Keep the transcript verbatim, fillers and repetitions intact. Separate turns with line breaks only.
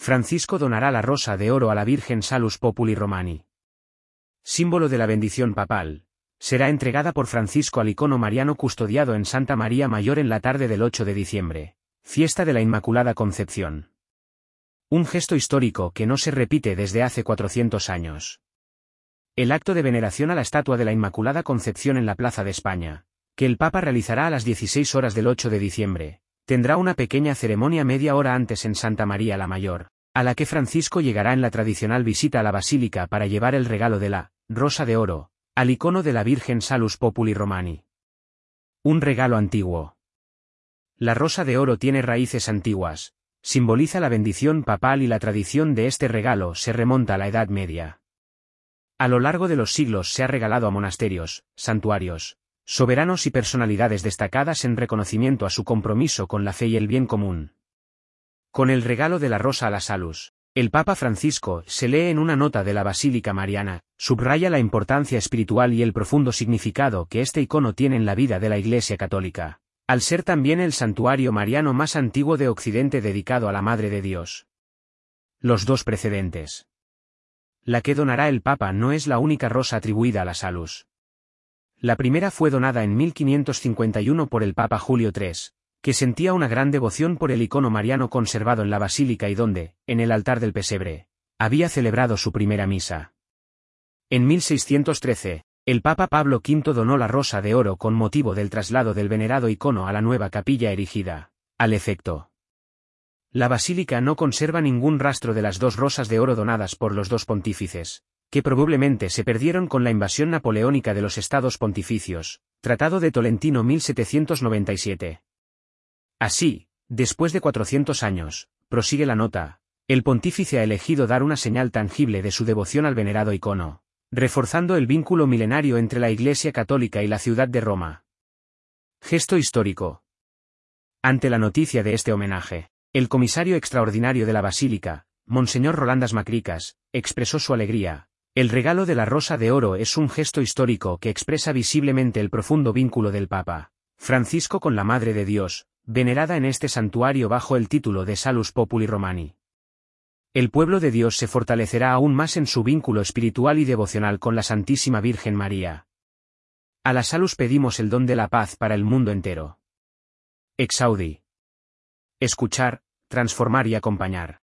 Francisco donará la rosa de oro a la Virgen Salus Populi Romani. Símbolo de la bendición papal. Será entregada por Francisco al icono mariano custodiado en Santa María Mayor en la tarde del ocho de diciembre, fiesta de la Inmaculada Concepción. Un gesto histórico que no se repite desde hace cuatrocientos años. El acto de veneración a la estatua de la Inmaculada Concepción en la Plaza de España, que el Papa realizará a las dieciséis horas del ocho de diciembre, tendrá una pequeña ceremonia media hora antes en Santa María la Mayor, a la que Francisco llegará en la tradicional visita a la Basílica para llevar el regalo de la rosa de oro al icono de la Virgen Salus Populi Romani. Un regalo antiguo. La rosa de oro tiene raíces antiguas, simboliza la bendición papal y la tradición de este regalo se remonta a la Edad Media. A lo largo de los siglos se ha regalado a monasterios, santuarios, soberanos y personalidades destacadas en reconocimiento a su compromiso con la fe y el bien común. Con el regalo de la rosa a la Salus, el Papa Francisco, se lee en una nota de la Basílica Mariana, subraya la importancia espiritual y el profundo significado que este icono tiene en la vida de la Iglesia Católica, al ser también el santuario mariano más antiguo de Occidente dedicado a la Madre de Dios. Los dos precedentes. La que donará el Papa no es la única rosa atribuida a la Salus. La primera fue donada en mil quinientos cincuenta y uno por el Papa Julio tercero, que sentía una gran devoción por el icono mariano conservado en la basílica y donde, en el altar del pesebre, había celebrado su primera misa. En mil seiscientos trece, el Papa Pablo quinto donó la rosa de oro con motivo del traslado del venerado icono a la nueva capilla erigida, al efecto. La basílica no conserva ningún rastro de las dos rosas de oro donadas por los dos pontífices, que probablemente se perdieron con la invasión napoleónica de los estados pontificios, Tratado de Tolentino mil setecientos noventa y siete. Así, después de cuatrocientos años, prosigue la nota, el pontífice ha elegido dar una señal tangible de su devoción al venerado icono, reforzando el vínculo milenario entre la Iglesia Católica y la ciudad de Roma. Gesto histórico. Ante la noticia de este homenaje, el comisario extraordinario de la Basílica, Monseñor Rolandas Macricas, expresó su alegría. El regalo de la rosa de oro es un gesto histórico que expresa visiblemente el profundo vínculo del Papa Francisco con la Madre de Dios, venerada en este santuario bajo el título de Salus Populi Romani. El pueblo de Dios se fortalecerá aún más en su vínculo espiritual y devocional con la Santísima Virgen María. A la Salus pedimos el don de la paz para el mundo entero. Exaudi. Escuchar, transformar y acompañar.